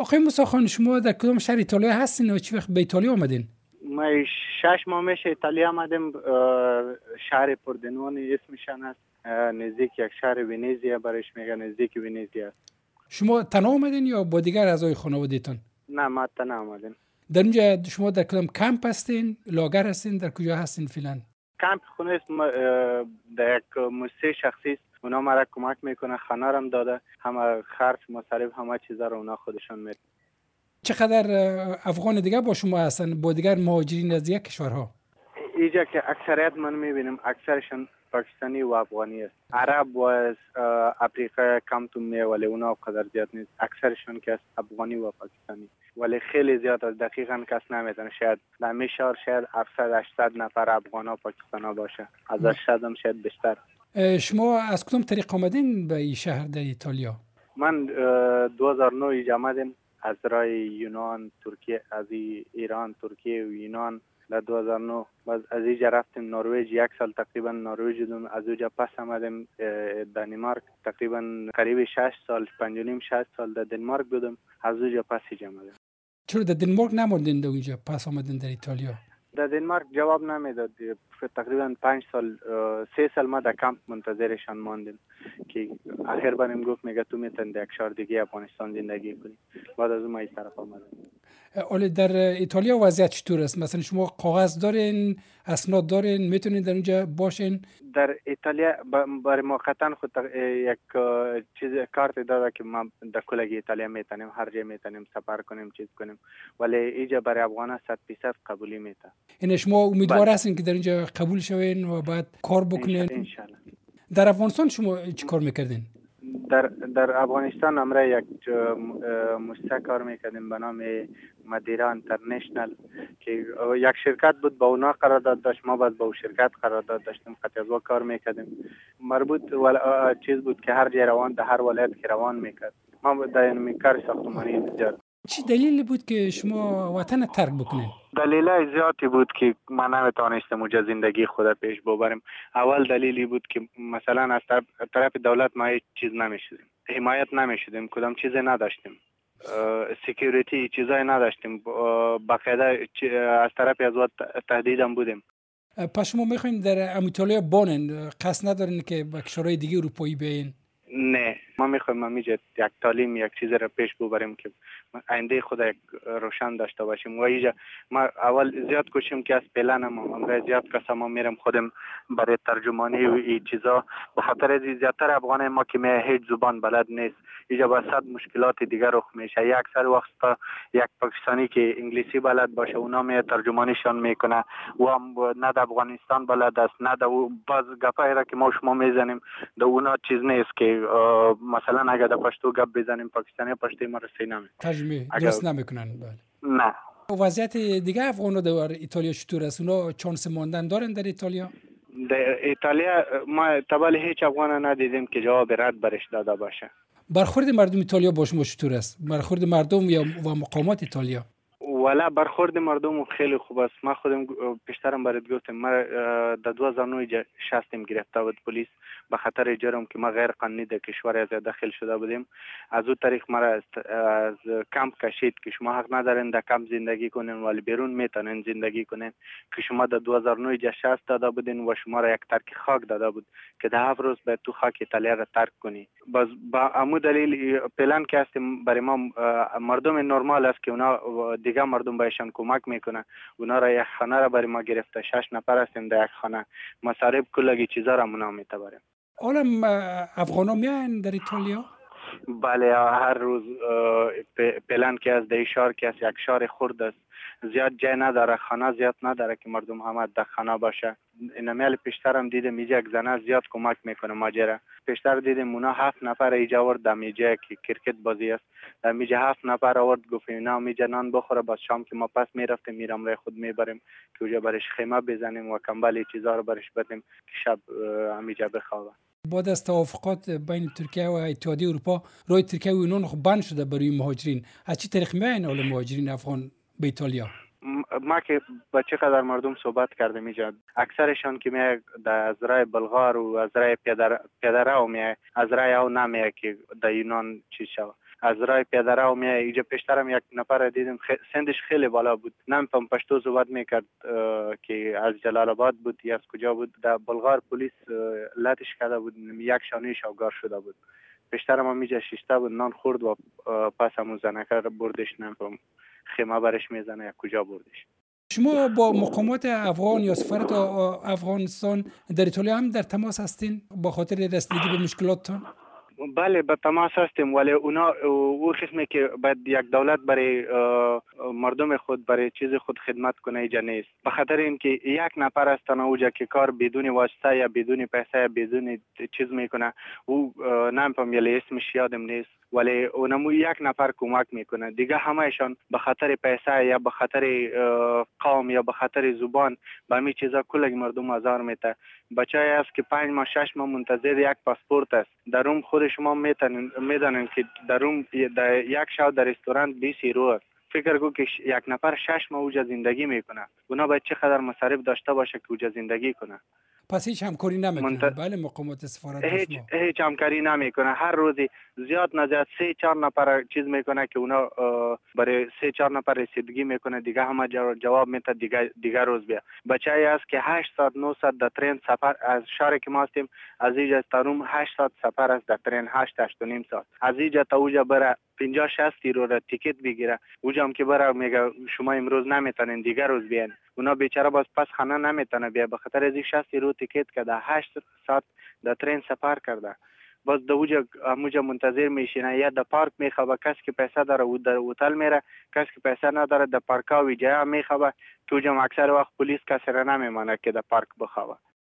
آقای موسی خان، شما در کدام شهر ایتالیا هستین و چی وقت به ایتالیا آمدین؟ ما 6 ماه میشه ایتالیا آمدیم. شهر پوردنون اسمشان است، نزدیک یک شهر ونیزیا برش میگه، نزدیک ونیزیا. شما تنها آمدین یا با دیگر اعضای خانواده‌تان؟ نه، ما تنها آمدیم. در اینجا شما در کدام کمپ هستین؟ لاگر هستین؟ در کجا هستین فعلا؟ کمپ خونه است، در یک موسسه شخصی است. اونا ما را کمک میکنه، خانه را هم داده، همه خرج مصارف همه چیزا رو اونا خودشون میده. چقدر افغان دیگه با شما هستن، با دیگر مهاجرین از یک کشورها؟ اینجا که اکثریت من میبینم اکثرشون پاکستانی و افغانی است. عرب و از افریقا کم تو میه، ولی اونا قدر زیاد نیست. اکثرشون که افغانی و پاکستانی، ولی خیلی زیاد از دقیقاً کس نمیدونه. شاید در میشار شاید 700-800 نفر افغان و پاکستانی باشه، از 800 هم شاید بیشتر. شما از کدام طریق آمدین به این شهر در ایتالیا؟ من 2009 اینجا آمدم از راه یونان، ترکیه، از ایران، ترکیه و یونان. در 2009 باز از اینجا رفتیم نروژ، 1 سال تقریبا نروژ بودم. از اونجا پس آمدم دانمارک، تقریبا قریب 6 سال، 5.5-6 سال در دانمارک بودم. از اونجا پس اینجا آمدم. چرا در دانمارک نموندین در اونجا پس آمدین در ایتالیا؟ در دانمارک جواب نمیداد. تقریبا 5 سال 3 سال ما در کمپ منتظرشان ماندیم که آخر بریم گفت میگه تو میتونی در یک شهر دیگه افغانستان زندگی کنی. بعد از اون ما این طرف آمدیم. ولی در ایتالیا وضعیت چطور است؟ مثلا شما کاغذ دارین، اسناد دارین، میتونین در اونجا باشین؟ در ایتالیا برای موقتا خود یک چیز کارت داده که ما در کل ایتالیا میتونیم هر جای میتونیم سفر کنیم، چیز کنیم، ولی اینجا برای افغان 100% قبولی میته. این شما امیدوار هستین که در اینجا قبول شوین و بعد کار بکنین؟ ان شاء الله. در افغانستان شما چی کار میکردین؟ در افغانستان امره یک مؤسسه کار میکردیم به نام مدیرا انترنشنل که یک شرکت بود، با اونا قرارداد داشت. ما باز با اون شرکت قرارداد داشتیم، قطعا کار میکردیم. مربوط چیز بود که هر جای روان، در هر ولایت که روان میکرد. ما در این کار ساختمانی تجارت. چی دلیلی بود که شما وطن ترک بکنین؟ دلیل زیادی بود که ما نمیتونستیم اونجا زندگی خود پیش ببریم. اول دلیلی بود که مثلا از طرف دولت ما هیچ چیز نمیشدیم، حمایت نمیشدیم، کدام چیزی نداشتیم، سکیوریتی چیزایی نداشتیم، باقاعده از طرف ازوات تهدید هم بودیم. پس شما میخواین در ایتالیا بانین، قصد ندارین که به کشورهای دیگه اروپایی بیاین؟ نه، ما میخوایم همیشه یک تعلیم، یک چیز را پیش ببریم که آینده خود یک روشن داشته باشیم. و اینجا ما اول زیاد کوشیم که از پلنم امروز زیاد کسا ما میرم خودم برای ترجمانی و این چیزا، به خاطر از زیادتر افغان ما که هیچ زبان بلد نیست، اینجا با صد مشکلات دیگر رخ میشه. یک اکثر وقت یک پاکستانی که انگلیسی بلد باشه اونا می ترجمانیشان میکنه و هم نه در افغانستان بلد است، نه در باز گپایی را که ما شما میزنیم در اونا چیز نیست که مثلا اگر در پشتو گپ بزنیم پاکستانی پشتو ما رسی نمی ترجمه درست نمیکنن. نه. وضعیت دیگه افغان‌ها در ایتالیا چطور است؟ اونا چانس ماندن دارن در ایتالیا؟ در ایتالیا ما تبال هیچ افغان ندیدیم که جواب رد برش داده باشه. برخورد مردم ایتالیا با شما چطور است؟ برخورد مردم یا و مقامات ایتالیا؟ والا برخورد مردم خیلی خوب است. ما خودم پیشترم برات گفتم، ما در 2009 شستم گرفته بود پلیس به خاطر جرم که ما غیر قانونی در کشور از داخل شده بودیم. از اون طریق ما از کمپ کشید که شما حق ندارین در کمپ زندگی کنین ولی بیرون میتونین زندگی کنین، که شما در 2009 شست داده بودین و شما را یک ترک خاک داده بود که ده 7 روز باید تو خاک ایتالیا را ترک کنی. باز با امو دلیل پلان که هستیم برای ما مردم نرمال است که اونا دیگه مردم بهشان کمک میکنه. اونا را یک خانه را برای ما گرفته، 6 نفر هستیم در یک خانه، مصارف کلگی چیزا را اونا میتبریم. حالا افغانا میان در ایتالیا؟ بله، هر روز پلان که از در شهر که از یک شهر خرد است، زیاد جای نداره، خانه زیاد نداره که مردم همه در خانه باشه. این میل پیشتر هم دیدم اینجا یک زنه زیاد کمک میکنه ماجرا. پیشتر دیدم اونا 7 نفر اینجا آورد در میجه که کرکت بازی است، در میجه 7 نفر آورد گفت اینا میجه نان بخوره، باز شام که ما پس میرفتیم میرم رای خود میبریم که اونجا برش خیمه بزنیم و کمبل چیزا رو برش بدیم که شب همیجا بخوابه. بعد از توافقات بین ترکیه و اتحادیه اروپا، راه ترکیه و یونان بند شده برای مهاجرین. از چه طریق میاین اول مهاجرین افغان به ایتالیا؟ ما که با چقدر مردم صحبت کردیم اینجا، اکثرشان که میای از رای بلغار و از رای پیاده رو میای، از رای او نمیای که در یونان چی شود. از راه پیاده رو میای اینجا پیشترم یک نفر دیدم سنش خیلی بالا بود، نمی‌فهم پشتو صحبت میکرد که از جلال آباد بود یا از کجا بود. در بلغار پلیس لاتش کرده بود، یک شانهش آوگار شده بود. پیشترم هم اینجا شیشته بود، نان خورد و پس همون زنکر بردش، نمی‌فهم خیمه برش میزنه یا کجا بردش. شما با مقامات افغان یا سفارت افغانستان در ایتالیا هم در تماس هستین با خاطر رسیدگی به مشکلاتتان؟ بله به تماس هستیم، ولی اونا او قسمی که باید یک دولت برای مردم خود برای چیز خود خدمت کنه اینجا نیست. به خاطر اینکه یک نفر است اوجا که کار بدون واسطه یا بدون پیسه یا بدون چیز میکنه، او نمی‌فهم یلی اسمش یادم نیست، ولی اونمو یک نفر کمک میکنه، دیگه همهشان به خاطر پیسه یا به خاطر قوم یا به خاطر زبان به همین چیزا کل مردم آزار میده. بچه‌ای است که 5 ماه 6 ماه منتظر یک پاسپورت است، در اون خود شما میدانین که در اون یک شب در رستوران 20 یورو است. فکر کن که یک نفر 6 ماه اوجا زندگی میکنه، اونا باید چقدر مصارف داشته باشه که اوجا زندگی کنه. پس هیچ همکاری نمیکنن؟ بله مقامات سفارت هیچ همکاری نمیکنه. هر روزی زیاد نزیاد 3-4 نفر چیز میکنه که اونا برای 3-4 نفر رسیدگی میکنه، دیگه همه جواب میده دیگه روز بیا. بچه‌ای است که 8 ساعت 9 ساعت در ترین سفر از شهر که ما هستیم از اینجا تا روم 8 ساعت سفر است در ترین 8 و نیم ساعت. از اینجا تا اونجا بره 50-60 یورو را تیکت بگیره، اونجا هم که بره میگه شما امروز نمیتونین دیگه روز بیاین. اونا بیچاره باز پس خانه نمیتونه بیا، به خاطر از 60 یورو تیکت کرده 8 ساعت در ترین سفر کرده، باز دوجا منتظر میشینه. یا در پارک میخوابه، کسی که پیسه داره او در هتل میره، کسی که پیسه نداره در پارک‌ها و جاها میخوابه که اونجا اکثر وقت پلیس کسی را نمیمانه که در پارک بخوابه.